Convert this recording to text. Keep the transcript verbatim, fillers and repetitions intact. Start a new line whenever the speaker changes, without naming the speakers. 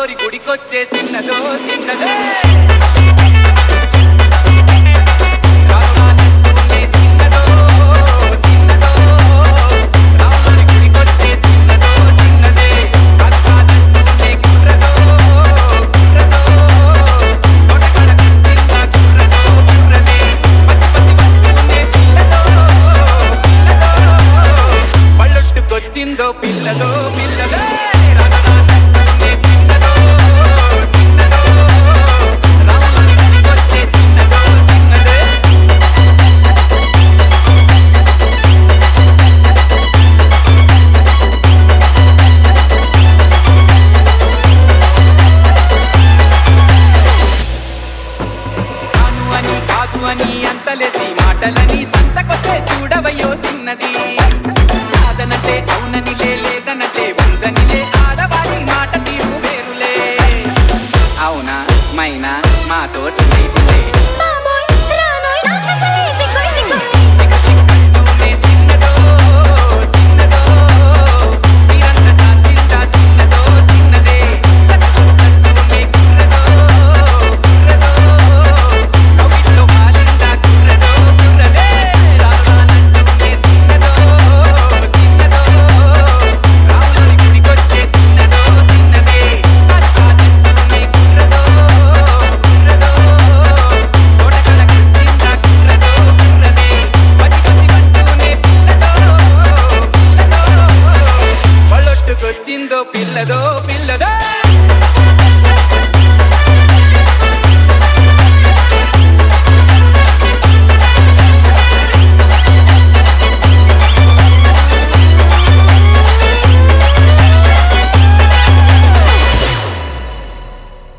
రాములోరి గుడికొచ్చే చిన్నదో చిన్నదే చిందో పిల్లదో పిల్లదే కాదు అని అంతలేసి మాటలని సంతకొచ్చే చూడవయ్యో చిన్నది కాదనంటే అవుననిలే లేదనంటే ఉందనిలే ఆడవాడి మాట తీరు వేరులే అవునా మైనా మాతో చిల్లే చిల్లే చిందో పిల్లదో పిల్లదో